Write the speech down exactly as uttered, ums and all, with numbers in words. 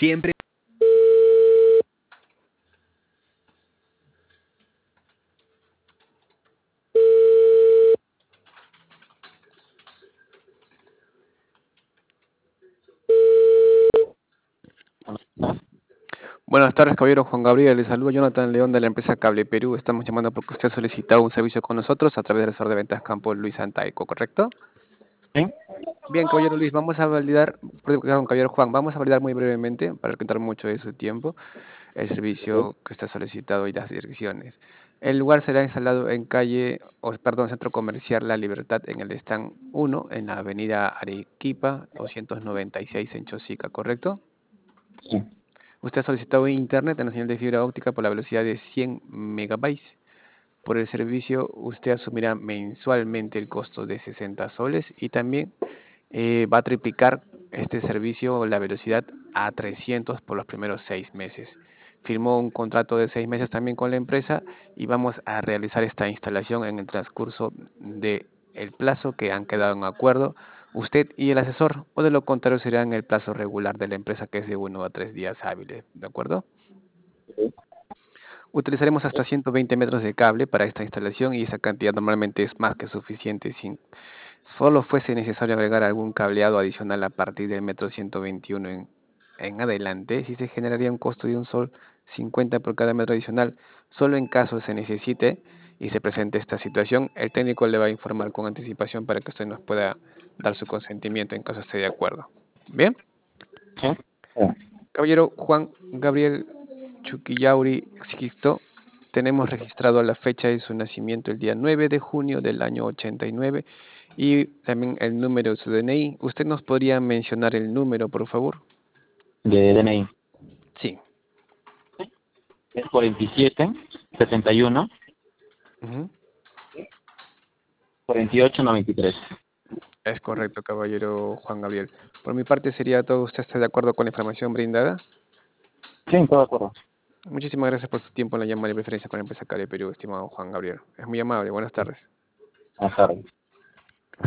Siempre. Buenas tardes, caballero Juan Gabriel. Le saluda Jonathan León de la empresa Cable Perú. Estamos llamando porque usted ha solicitado un servicio con nosotros a través del asesor de ventas Campo Luis Antaico, ¿correcto? ¿Sí? Bien, caballero Luis, vamos a validar, perdón, caballero Juan, vamos a validar muy brevemente, para no quitar mucho de su tiempo, el servicio que está solicitado y las direcciones. El lugar será instalado en calle, o perdón, Centro Comercial La Libertad, en el stand uno, en la avenida Arequipa, doscientos noventa y seis en Chosica, ¿correcto? Sí. Usted ha solicitado internet en la señal de fibra óptica por la velocidad de cien megabytes. Por el servicio, usted asumirá mensualmente el costo de sesenta soles y también eh, va a triplicar este servicio, la velocidad, a trescientos por los primeros seis meses. Firmó un contrato de seis meses también con la empresa y vamos a realizar esta instalación en el transcurso del plazo que han quedado en acuerdo usted y el asesor, o de lo contrario será en el plazo regular de la empresa, que es de uno a tres días hábiles, ¿de acuerdo? Utilizaremos hasta ciento veinte metros de cable para esta instalación y esa cantidad normalmente es más que suficiente. Si solo fuese necesario agregar algún cableado adicional a partir del metro ciento veintiuno en, en adelante, sí se generaría un costo de un sol cincuenta por cada metro adicional. Solo en caso se necesite y se presente esta situación, el técnico le va a informar con anticipación para que usted nos pueda dar su consentimiento en caso esté de acuerdo. ¿Bien? ¿Sí? Sí. Caballero Juan Gabriel Chuquillauri Xisto, tenemos registrado la fecha de su nacimiento el día nueve de junio del año ochenta y nueve y también el número de su D N I. ¿Usted nos podría mencionar el número, por favor? De D N I. Sí. Es cuarenta y siete, setenta y uno, Ujú. cuarenta y ocho, noventa y tres. Es correcto, caballero Juan Gabriel. Por mi parte sería todo. ¿Usted está de acuerdo con la información brindada? Sí, todo de acuerdo. Muchísimas gracias por su tiempo en la llamada y preferencia con la empresa Cable Perú, estimado Juan Gabriel. Es muy amable. Buenas tardes. Buenas tardes.